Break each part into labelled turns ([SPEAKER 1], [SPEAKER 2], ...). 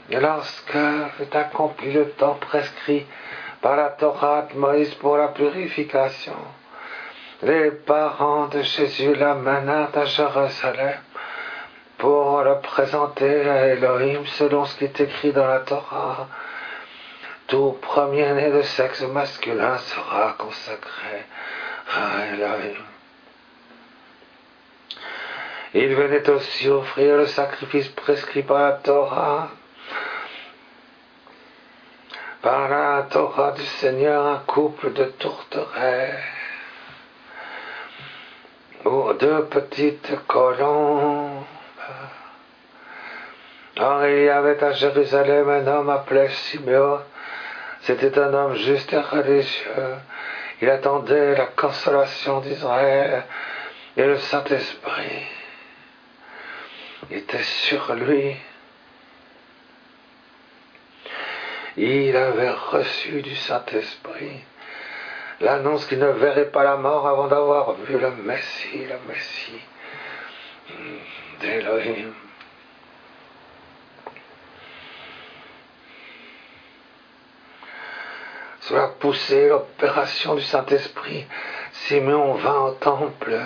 [SPEAKER 1] Et lorsque fut accompli le temps prescrit par la Torah de Moïse pour la purification, les parents de Jésus l'amenèrent à Jérusalem pour le présenter à Elohim selon ce qui est écrit dans la Torah. Tout premier-né de sexe masculin sera consacré à Elohim. Il venait aussi offrir le sacrifice prescrit par la Torah. Par la Torah du Seigneur, un couple de tourterelles ou deux petites colombes. Or, il y avait à Jérusalem un homme appelé Siméon. C'était un homme juste et religieux. Il attendait la consolation d'Israël et le Saint-Esprit était sur lui. Il avait reçu du Saint-Esprit l'annonce qu'il ne verrait pas la mort avant d'avoir vu le Messie d'Élohim. Sous la poussée, l'opération du Saint-Esprit, Simeon vint au temple.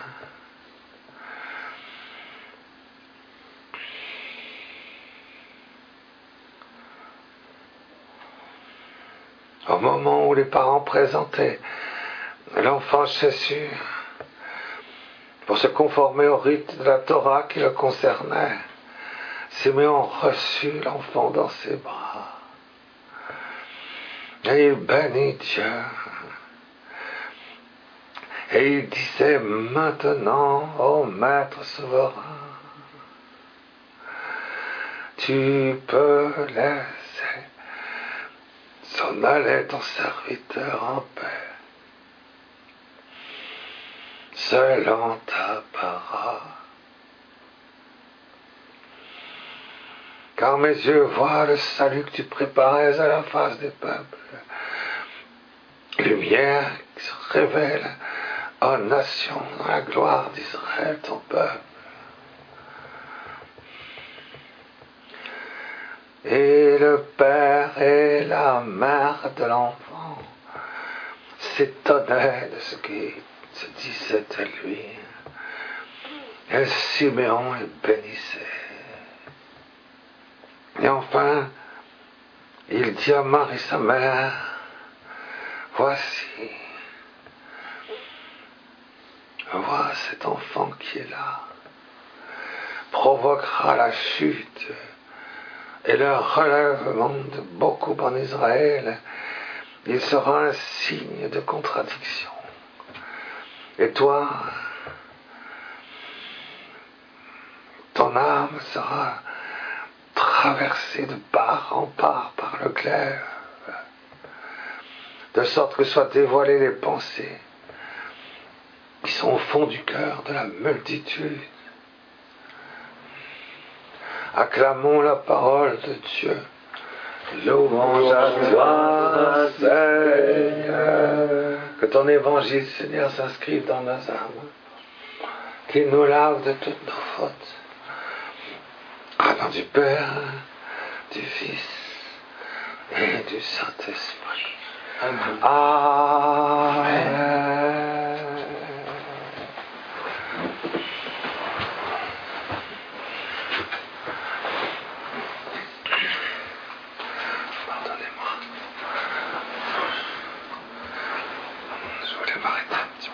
[SPEAKER 1] Au moment où les parents présentaient l'enfant Jésus pour se conformer au rite de la Torah qui le concernait, Simeon reçut l'enfant dans ses bras. Et il bénit Dieu. Et il disait: maintenant, ô Maître souverain, tu peux laisser s'en aller ton serviteur en paix, selon ta parole. Car mes yeux voient le salut que tu préparais à la face des peuples, lumière qui se révèle aux nations dans la gloire d'Israël, ton peuple. Et le père et la mère de l'enfant s'étonnaient de ce qui se disait à lui. Et Siméon le bénissait. Et enfin, il dit à Marie sa mère: voici, vois cet enfant qui est là, provoquera la chute et le relèvement de beaucoup en Israël. Il sera un signe de contradiction. Et toi, ton âme sera traversée de part en part par le glaive, de sorte que soient dévoilées les pensées qui sont au fond du cœur de la multitude. Acclamons la parole de Dieu. Louange à toi, Seigneur. Que ton évangile, Seigneur, s'inscrive dans nos âmes, qu'il nous lave de toutes nos fautes. Au nom du Père, du Fils et du Saint-Esprit. Amen. Amen. Pardonnez-moi. Je voulais m'arrêter un petit peu.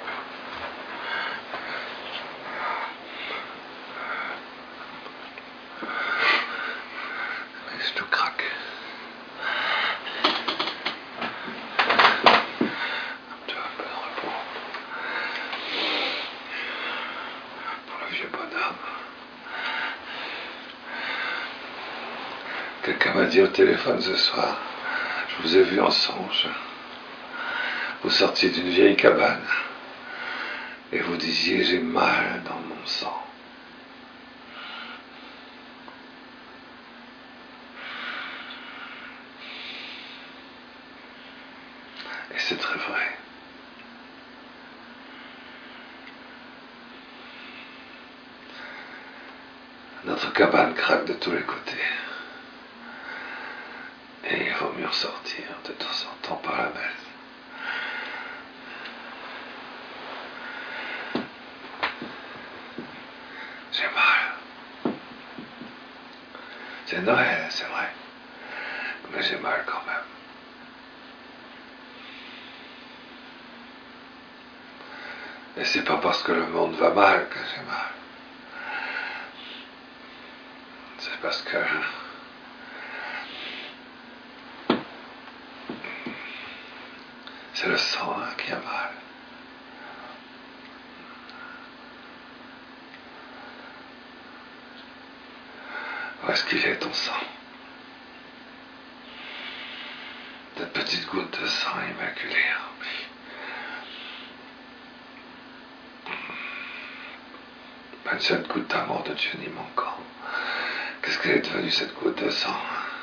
[SPEAKER 1] Mais je tout craque. Quelqu'un m'a dit au téléphone ce soir: je vous ai vu en songe. Vous sortiez d'une vieille cabane et vous disiez: j'ai mal dans mon sang. Et c'est très vrai. Notre cabane craque de tous les côtés. vaut mieux ressortir de temps en temps par la messe. J'ai mal. C'est Noël, c'est vrai. Mais j'ai mal quand même. Et c'est pas parce que le monde va mal que j'ai mal. C'est parce que c'est le sang qui a mal. Où est-ce qu'il est ton sang? Cette petite goutte de sang immaculé remplie. Pas une seule goutte d'amour de Dieu n'y manquant. Qu'est-ce qu'elle est devenue cette goutte de sang?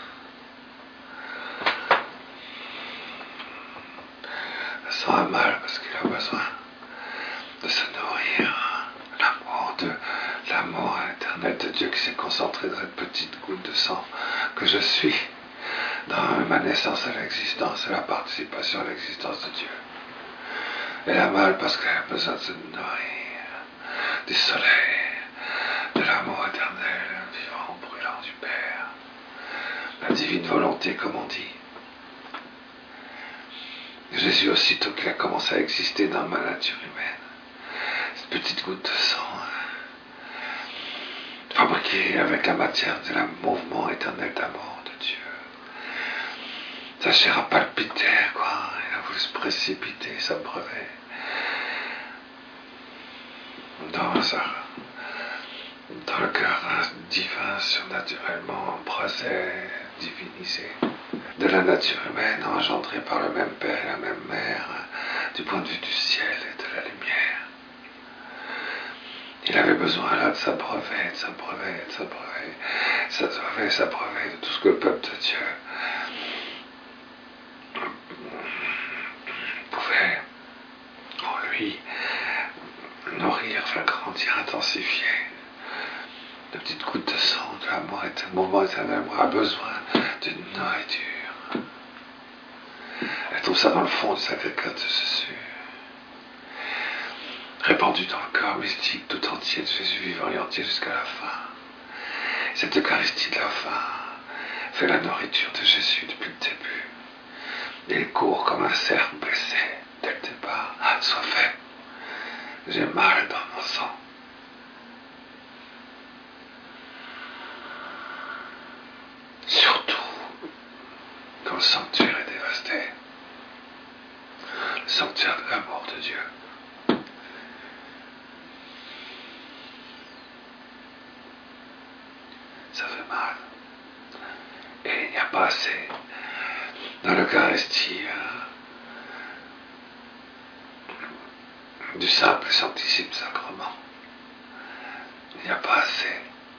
[SPEAKER 1] Le sang a mal parce qu'il a besoin de se nourrir. L'amour éternel de Dieu qui s'est concentré dans cette petite goutte de sang que je suis dans ma naissance à l'existence et la participation à l'existence de Dieu. Elle a mal parce qu'elle a besoin de se nourrir du soleil, de l'amour éternel, vivant, brûlant du Père, la divine volonté comme on dit. Jésus, aussitôt qu'il a commencé à exister dans ma nature humaine, cette petite goutte de sang, fabriquée avec la matière de la mouvement éternel d'amour de Dieu. Sa chair a palpité, quoi. Il a voulu se précipiter, s'abreuver dans le cœur divin, surnaturellement embrasé, divinisé, de la nature humaine, engendrée par le même Père et la même Mère, du point de vue du ciel et de la lumière. Il avait besoin là de s'abreuver, de s'abreuver, de s'abreuver, s'abreuver, s'abreuver de tout ce que le peuple de Dieu pouvait en lui nourrir, faire grandir, intensifier. De petites gouttes de sang, de l'amour éternel, le mouvement éternel a besoin d'une nourriture. Elle trouve ça dans le fond du Sacré-Cœur de Jésus, répandu dans le corps mystique tout entier de Jésus vivant et entier jusqu'à la fin. Cette Eucharistie de la fin fait la nourriture de Jésus depuis le début. Et il court comme un cerf blessé dès le départ. Sois fait. J'ai mal dans mon sang. Surtout quand le sanctuaire est dévasté. Le sanctuaire de l'amour de Dieu. Ça fait mal. Et il n'y a pas assez dans l'Eucharistie du simple et sanctissime sacrement. Il n'y a pas assez.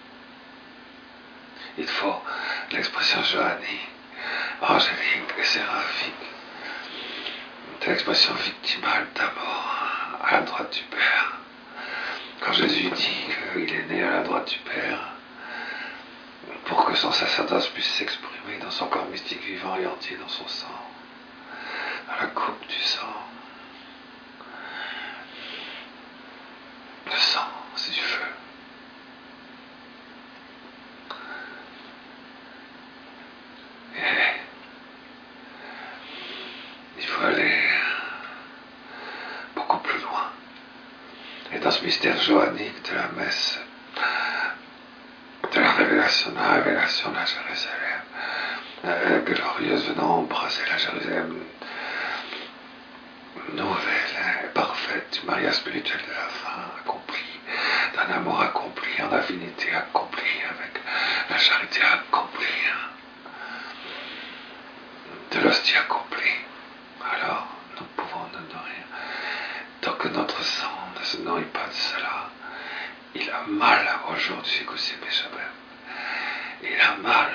[SPEAKER 1] Il faut l'expression johannique, angélique et séraphique, de l'expression victimale d'amour à la droite du Père. Quand Jésus dit qu'il est né à la droite du Père, pour que son sacerdoce puisse s'exprimer dans son corps mystique vivant et entier dans son sang, dans la coupe du sang. Le sang, c'est du feu. Et il faut aller beaucoup plus loin. Et dans ce mystère johannique de la messe, de la révélation de la Jérusalem, glorieuse venant embrasser la Jérusalem nouvelle et parfaite du mariage spirituel de la fin accompli, d'un amour accompli, en affinité accomplie, avec la charité accomplie, de l'hostie accomplie. Alors nous pouvons nous nourrir. Tant que notre sang ne se nourrit pas de cela, il a mal aujourd'hui, il a mal.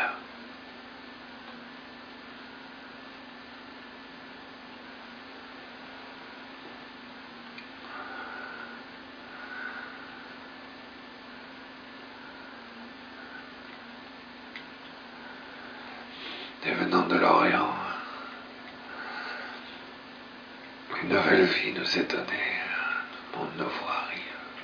[SPEAKER 1] et venant de l'Orient, une nouvelle vie nous est donnée, le monde nouveau arrive,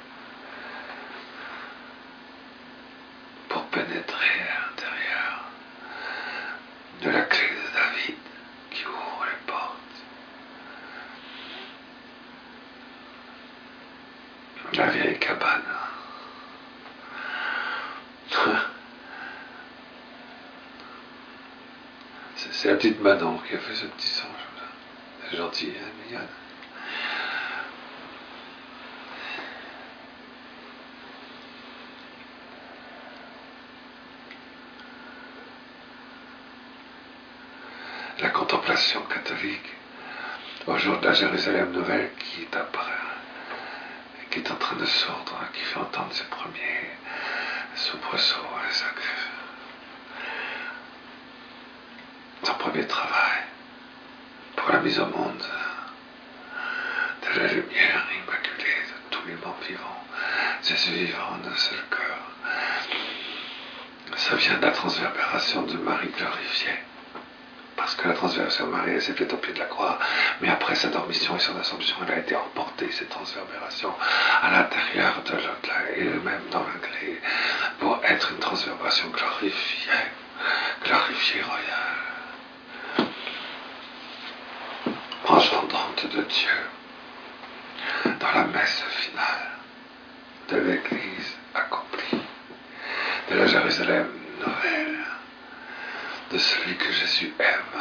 [SPEAKER 1] pour pénétrer à l'intérieur de la clé de David qui ouvre les portes. La vieille cabane. C'est la petite Manon qui a fait ce petit son. C'est gentil, hein, mignonne. La contemplation catholique au jour de la Jérusalem nouvelle qui est qui est en train de sourdre, qui fait entendre ses premiers soubresauts, son premier travail pour la mise au monde de la lumière immaculée de tous les membres vivants, Jésus vivant d'un seul cœur. Ça vient de la transverbération de Marie glorifiée. Parce que la transverbération de Marie, elle s'est faite au pied de la croix, mais après sa dormition et son assomption, elle a été emportée, cette transverbération, à l'intérieur de l'au-delà, et même dans l'ingré, pour être une transverbération glorifiée royale, engendrante de Dieu, dans la messe finale de l'Église accomplie, de la Jérusalem nouvelle, de celui que Jésus aime.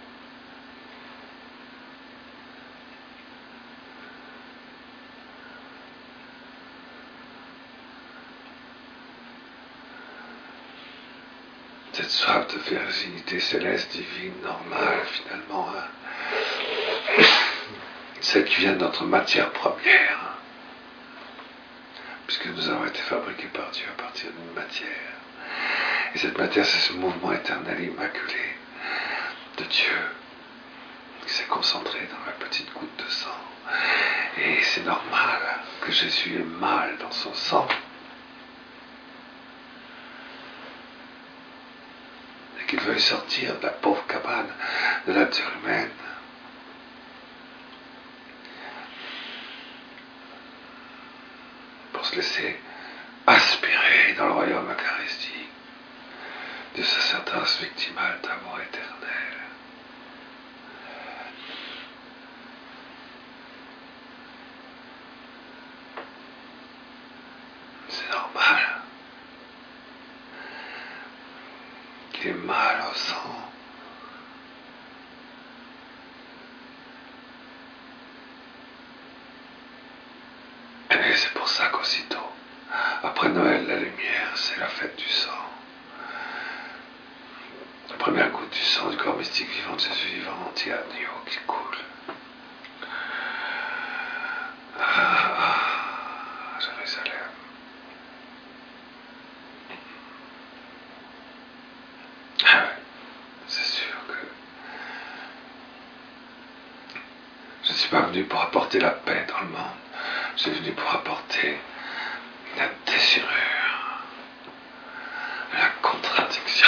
[SPEAKER 1] Cette soif de virginité céleste, divine, normale, finalement, hein, celle qui vient de notre matière première, hein, puisque nous avons été fabriqués par Dieu à partir d'une matière. Et cette matière, c'est ce mouvement éternel immaculé de Dieu qui s'est concentré dans la petite goutte de sang. Et c'est normal que Jésus ait mal dans son sang. Et qu'il veuille sortir de la pauvre cabane de la nature humaine. Pour se laisser aspirer dans le royaume eucharistique de sacerdoce victimal d'amour éternel. C'est normal qu'il ait mal au sang. Et c'est pour ça qu'aussitôt, après Noël, la lumière, c'est la fête du sang. La première goutte du sang du corps mystique vivant de Jésus vivant entier agneau qui coule. Jérusalem. Ah ouais, c'est sûr que je ne suis pas venu pour apporter la paix dans le monde. Je suis venu pour apporter la déchirure, la contradiction.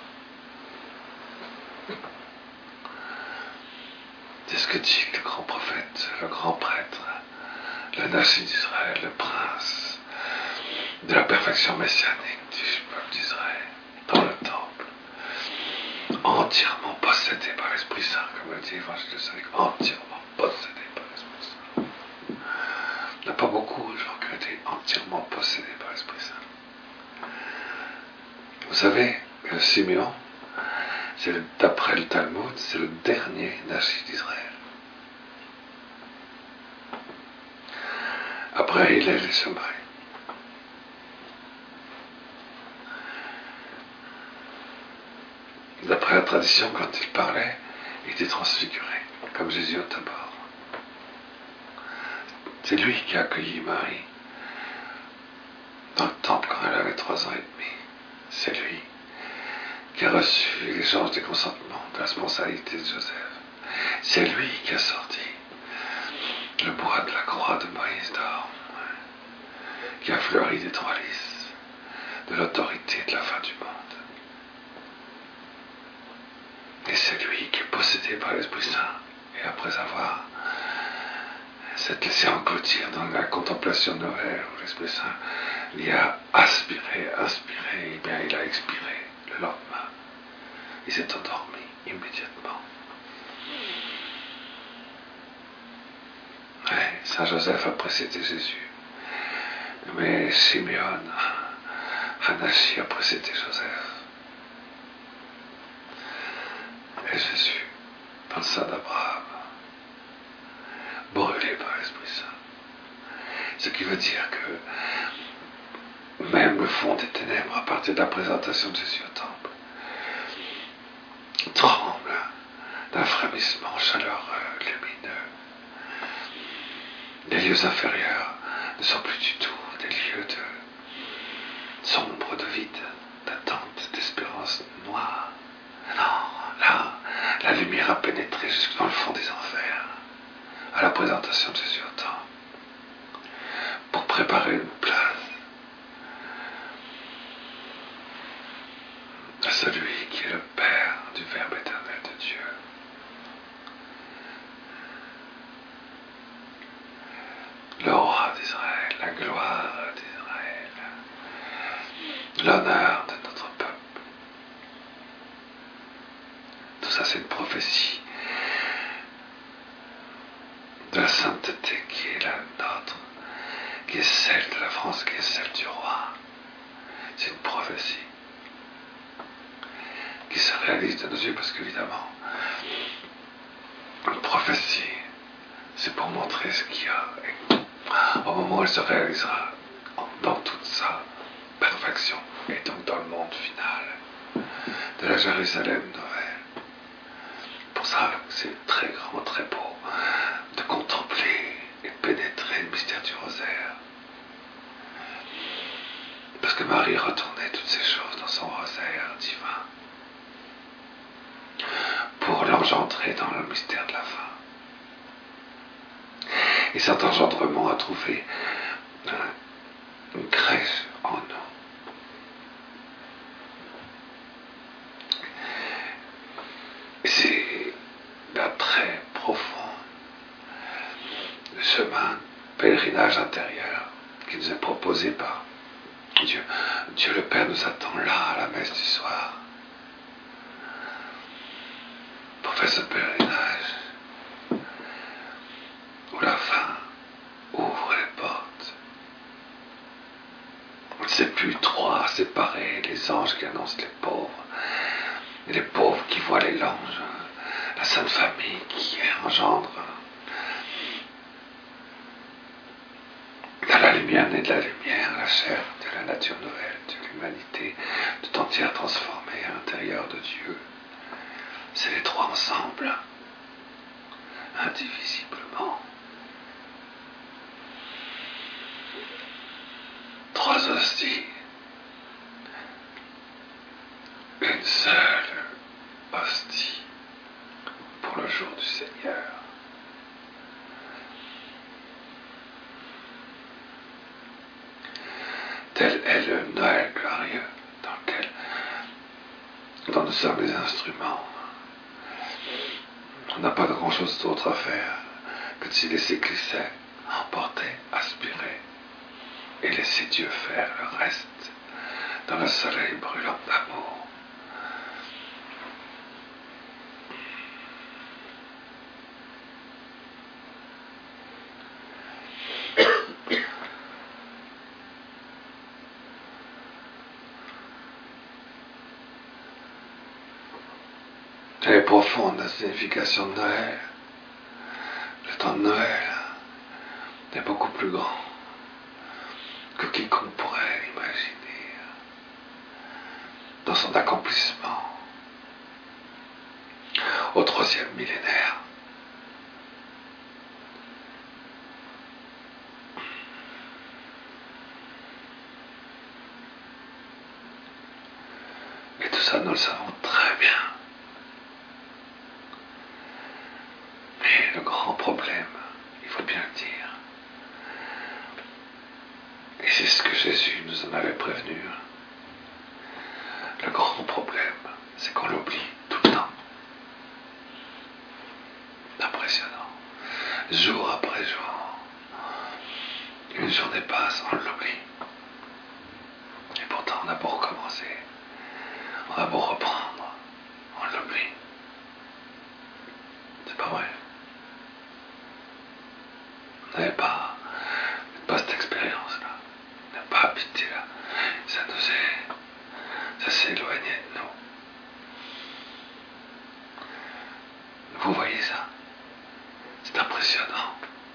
[SPEAKER 1] C'est ce que dit le grand prophète, le grand prêtre, le Nashi d'Israël, le prince de la perfection messianique du peuple d'Israël, dans le temple, entièrement possédé par l'Esprit Saint, comme le dit l'Évangile de Saint-Luc, entièrement possédé par l'Esprit Saint. Il n'y a pas beaucoup de gens qui ont été entièrement possédés par l'Esprit Saint. Vous savez, Simeon, d'après le Talmud, c'est le dernier Nashi d'Israël. Après, il est les Shammai. D'après la tradition, quand il parlait, il était transfiguré, comme Jésus au Tabor. C'est lui qui a accueilli Marie dans le temple quand elle avait 3 ans et demi. C'est lui qui a reçu l'échange des consentements, de la responsabilité de Joseph. C'est lui qui a sorti le bois de la croix de Moïse d'or, qui a fleuri des 3 lys, de l'autorité de la fin du monde. c'est lui qui est possédé par l'Esprit Saint. Et après avoir s'être laissé engloutir dans la contemplation de Noël, où l'Esprit Saint lui a aspiré, et bien il a expiré le lendemain. Il s'est endormi immédiatement. Ouais, Saint Joseph a précédé Jésus. Mais Simeon, Hanachi a précédé Joseph. Et Jésus, dans le sein d'Abraham, brûlé par l'Esprit Saint. Ce qui veut dire que même le fond des ténèbres, à partir de la présentation de Jésus au temple, tremble d'un frémissement chaleureux, lumineux. Les lieux inférieurs ne sont plus du tout des lieux de sombres, de vide, d'attente, d'espérance noire. Non, là, la lumière a pénétré jusque dans le fond des enfers, à la présentation de Jésus au temple, pour préparer une place à celui qui est le Père du Verbe éternel de Dieu. Le roi d'Israël, la gloire d'Israël, l'honneur de notre peuple. Tout ça, c'est une prophétie de la sainteté qui est la nôtre, qui est celle de la France, qui est celle du roi. C'est une prophétie qui se réalise de nos yeux, parce qu'évidemment, une prophétie, c'est pour montrer ce qu'il y a. Et au moment où elle se réalisera dans toute sa perfection, et donc dans le monde final de la Jérusalem nouvelle. Pour ça, c'est très grand, très beau de contempler et de pénétrer le mystère du rosaire. Parce que Marie retournait toutes ces choses dans son rosaire divin pour l'engendrer dans le mystère de la fin. Et cet engendrement a trouvé une crèche en nous. Et c'est là très profond le chemin, pèlerinage intérieur qui nous est proposé par Dieu. Dieu le Père nous attend là à la messe du soir pour faire ce pèlerinage où la fin ouvre les portes. C'est plus trois séparés, les anges qui annoncent les pauvres, et les pauvres qui voient les anges, la Sainte Famille qui engendre dans la lumière née de la lumière, la chair de la nature nouvelle, de l'humanité tout entière transformée à l'intérieur de Dieu. C'est les trois ensemble, indivisiblement. Trois hosties, une seule hostie pour le jour du Seigneur. Tel est le Noël glorieux dont nous sommes les instruments. On n'a pas de grand-chose d'autre à faire que de s'y laisser glisser, emporter, aspirer et laisser Dieu faire le reste dans le soleil brûlant d'amour. Elle est profonde, la signification de Noël. Le temps de Noël est beaucoup plus grand que quiconque pourrait l'imaginer dans son accomplissement au 3e millénaire. Et tout ça, nous le savons très bien. Mais le grand problème, il faut bien le dire, et c'est ce que Jésus nous en avait prévenu, le grand problème, c'est qu'on l'oublie tout le temps. jour après jour. Une journée passe, on l'oublie. Et pourtant, on a beau recommencer, on a beau reprendre, on l'oublie. C'est pas vrai. Vous n'avez pas cette expérience-là. Vous n'avez pas habité là. Ça s'est éloigné de nous. Vous voyez ça? C'est impressionnant.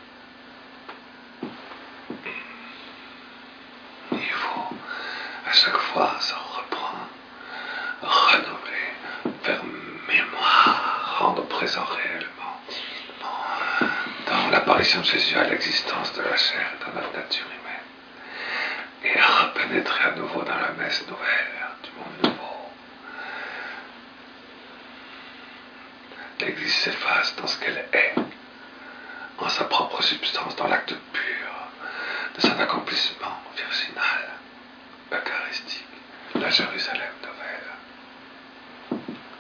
[SPEAKER 1] Il faut à chaque fois se reprendre, renouveler, faire mémoire, rendre présent réellement dans l'apparition de Jésus à l'existence de la chair et dans notre nature humaine, et repénétrer à nouveau dans la messe nouvelle du monde nouveau. L'Église s'efface dans ce qu'elle est, en sa propre substance, dans l'acte pur de son accomplissement virginal, eucharistique, la Jérusalem nouvelle.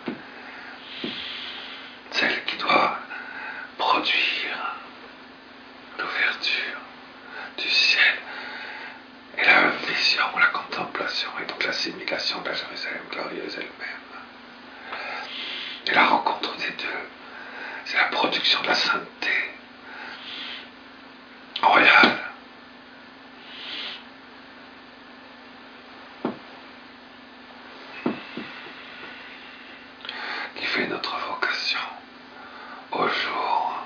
[SPEAKER 1] Celle qui doit produire l'ouverture du ciel et la vision, la contemplation, et donc l'assimilation de la Jérusalem glorieuse elle-même. Et la rencontre des deux, c'est la production de la sainteté royale. Qui fait notre vocation au jour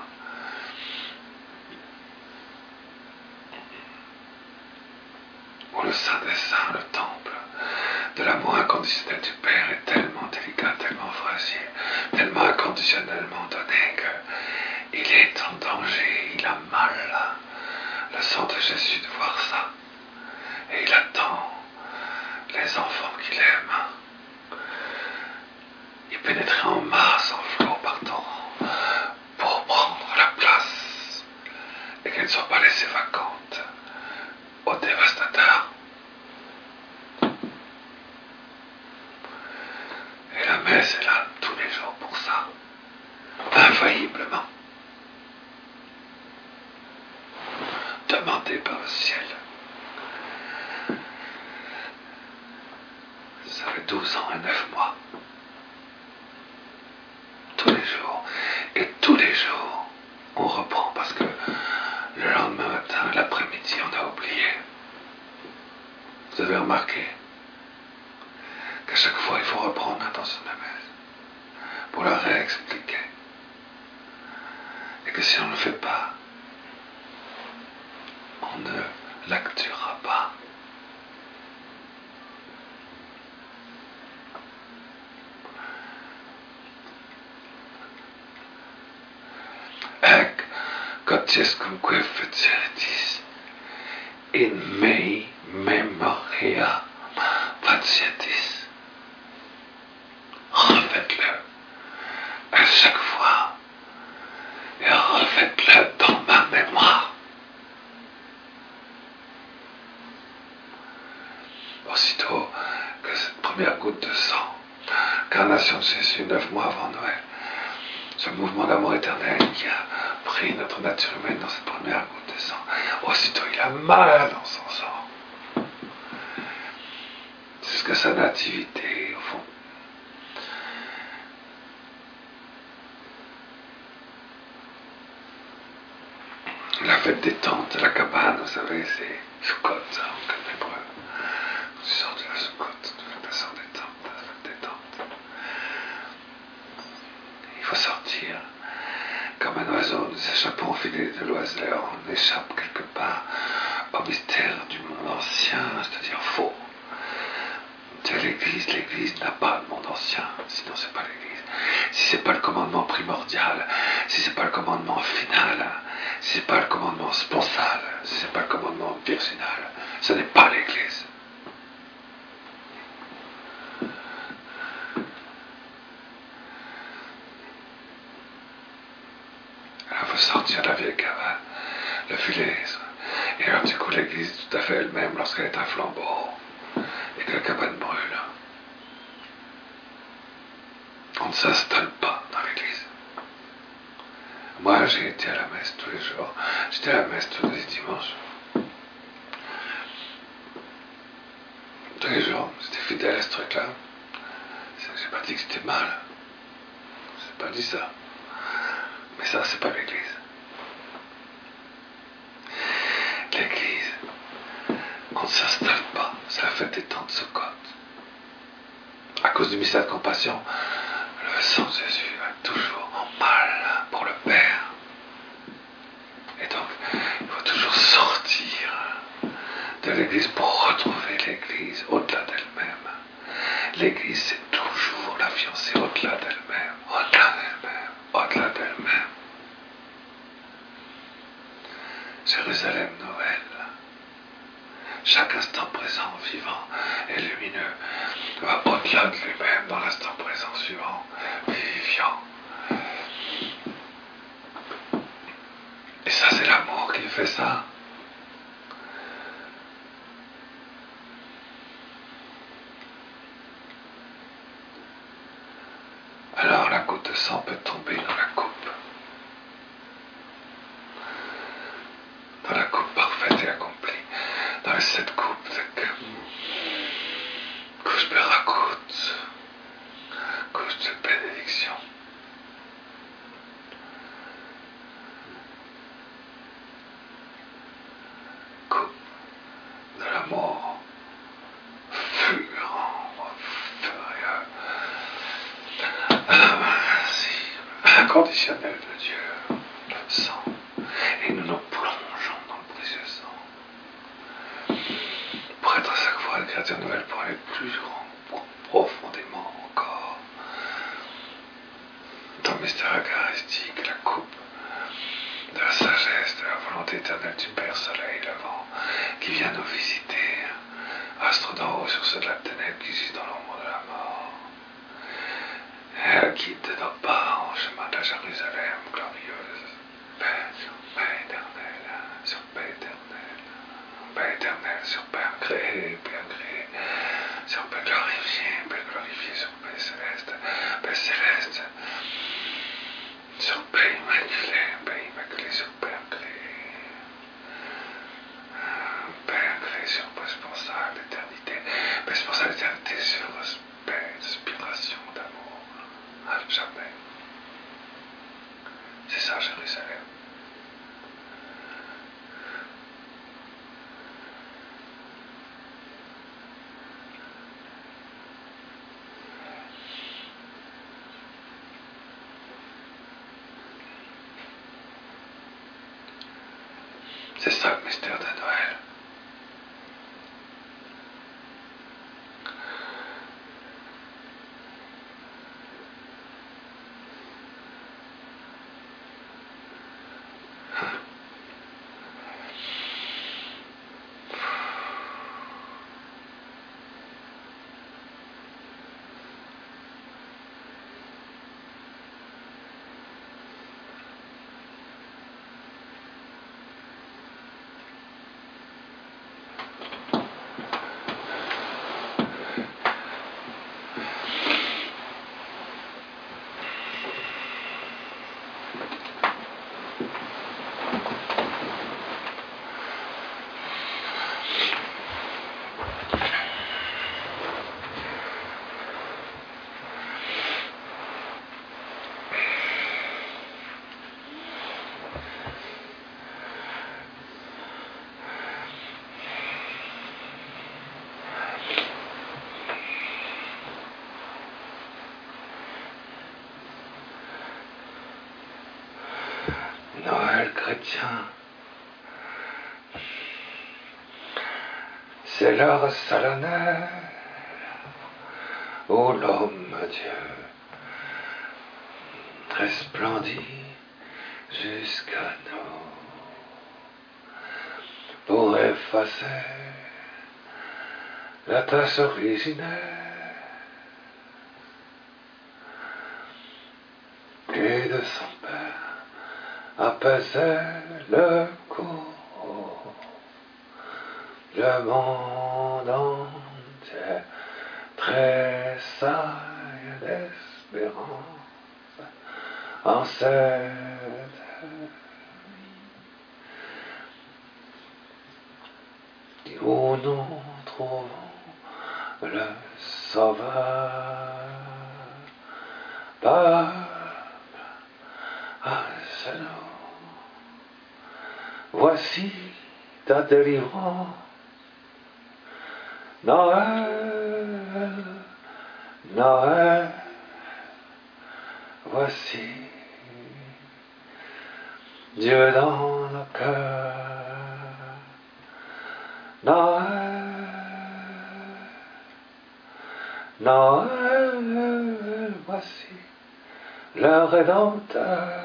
[SPEAKER 1] où le Saint des Saints, le temple de l'amour inconditionnel du Père, est tellement délicat, tellement fragile, tellement inconditionnellement donné qu'il est en danger, il a mal, le sang de Jésus, de voir ça. Et il attend les enfants qu'il aime. Il pénétrait en masse, en flot, par torrent, pour prendre la place et qu'elle ne soit pas laissée vacante aux dévastateurs. Et la messe est là tous les jours pour ça, infailliblement, demandée par le ciel. Ça fait 12 ans et 9 mois. Tous les jours. Et tous les jours, on reprend parce que le lendemain matin, l'après-midi, on a oublié. Vous avez remarqué qu'à chaque fois, il faut reprendre l'intention de la messe pour la réexpliquer. Et que si on ne le fait pas, on ne l'actuera pas. Ec quotiescumque facietis in mei memoria facietis. Refaites-le à chaque fois et refaites-le dans ma mémoire. Aussitôt que cette première goutte de sang, incarnation de Jésus 9 mois avant Noël, ce mouvement d'amour éternel qui a pris notre nature humaine dans cette première goutte de sang, aussitôt il a mal dans son sang. Jusqu'à sa nativité, au fond. La fête des tentes, la cabane, vous savez, c'est Sukkot, ça, en hébreu. Tu sors de la Sukkot, de la sorte des tentes, de la fête des tentes. Il faut sortir comme un oiseau, nous échappons au filet de l'oiseleur, on échappe quelque part au mystère du monde ancien, c'est-à-dire faux. C'est l'Église n'a pas de monde ancien, sinon c'est pas l'Église. Si c'est pas le commandement primordial, si c'est pas le commandement final, si c'est pas le commandement sponsal, si c'est pas le commandement virginal, ce n'est pas l'Église. Alors il faut sortir de la vieille cabane, le filet, et alors du coup l'Église est tout à fait elle-même lorsqu'elle est un flambeau et que la cabane brûle. On ne s'installe pas dans l'Église. Moi, j'ai été à la messe tous les jours. J'étais à la messe tous les dimanches. Tous les jours, j'étais fidèle à ce truc-là. J'ai pas dit que c'était mal. J'ai pas dit ça. Mais ça, c'est pas l'église. L'église, on ne s'installe pas. C'est la fête des temps de Sukkot. À cause du mystère de compassion, le sang de Jésus va toujours en mal pour le Père. Et donc, il faut toujours sortir de l'église pour retrouver l'église au-delà d'elle-même. L'église, c'est toujours la fiancée au-delà d'elle-même, au-delà d'elle-même, au-delà d'elle-même. Jérusalem, Noël. Chaque instant présent, vivant et lumineux, va au-delà de lui-même dans l'instant présent suivant, vivifiant. Et ça, c'est l'amour qui fait ça. Alors la goutte de sang peut tomber dans la coupe. Dans la coupe parfaite et accomplie. Dans cette coupe de couche Berakout, couche de bénédiction. Coupe de l'amour furant, furieux, invincible, inconditionnel de Dieu, le sang. Et nous nous plongeons dans le précieux sang. Pour être à chaque fois une créature nouvelle, pour aller plus grand, profondément encore. Dans le mystère eucharistique, la coupe de la sagesse, de la volonté éternelle du Père Soleil Levant, qui vient nous visiter, astre d'en haut sur ceux de la ténèbre qui gisent dans l'ombre de la mort. Et elle guide nos pas en chemin de la Jérusalem glorieuse, paix sur paix éternelle, sur paix éternelle, sur paix incréée, sur paix glorifiée, sur paix céleste, sur paix immaculée, sur paix incréée, sur responsable d'éternité, sur paix d'inspiration d'amour, à jamais. C'est ça Jérusalem. C'est ça le mystère de Noël. Noël chrétien, c'est l'heure solennelle où l'homme Dieu resplendit jusqu'à nous pour effacer la tache originelle et de son Père apaisait le cours. Le monde entier tressaille d'espérance en cette où nous trouvons le Sauveur. Peuple à genoux, voici ta délivrance. Noël, Noël, voici Dieu dans nos cœurs. Noël, Noël, voici le Rédempteur.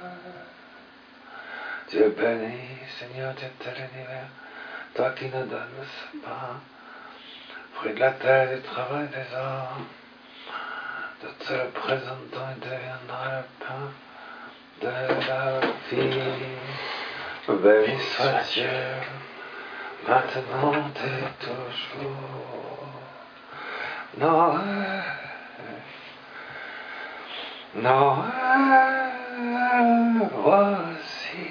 [SPEAKER 1] Dieu béni, Seigneur Dieu de l'univers, toi qui nous donnes ce pain, fruit de la terre, du travail des hommes. De te le présentons et deviendra le pain de la vie. Béni soit Dieu, maintenant et toujours. Noël, Noël, voici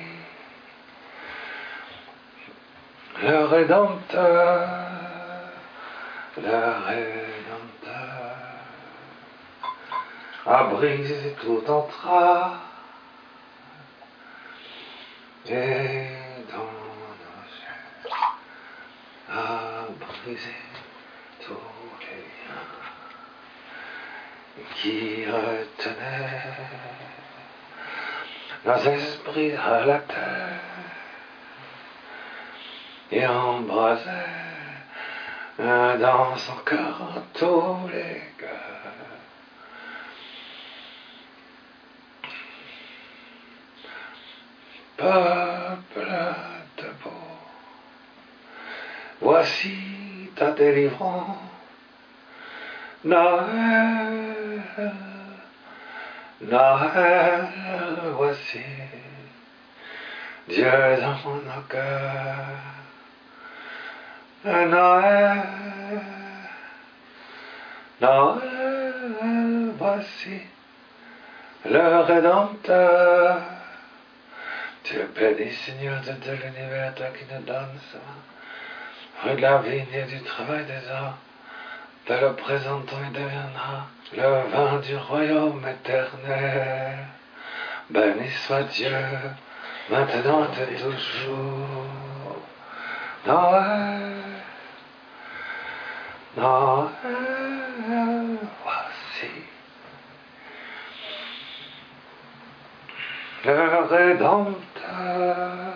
[SPEAKER 1] le Rédempteur, le Rédempteur a brisé tout entrave et dans nos yeux a brisé tous les liens qui retenaient nos esprits à la terre et embrasait dans son cœur tous les cœurs. Peuple debout, voici ta délivrance. Noël, Noël, voici Dieu dans nos cœurs. Noël, Noël, voici le Rédempteur. Dieu béni, Seigneur de l'univers, toi qui nous donnes ça, fruit de la vigne et du travail des hommes, te le présentons et deviendra le vin du royaume éternel. Béni soit Dieu, maintenant et toujours. Noël, Noël, voici le Rédempteur.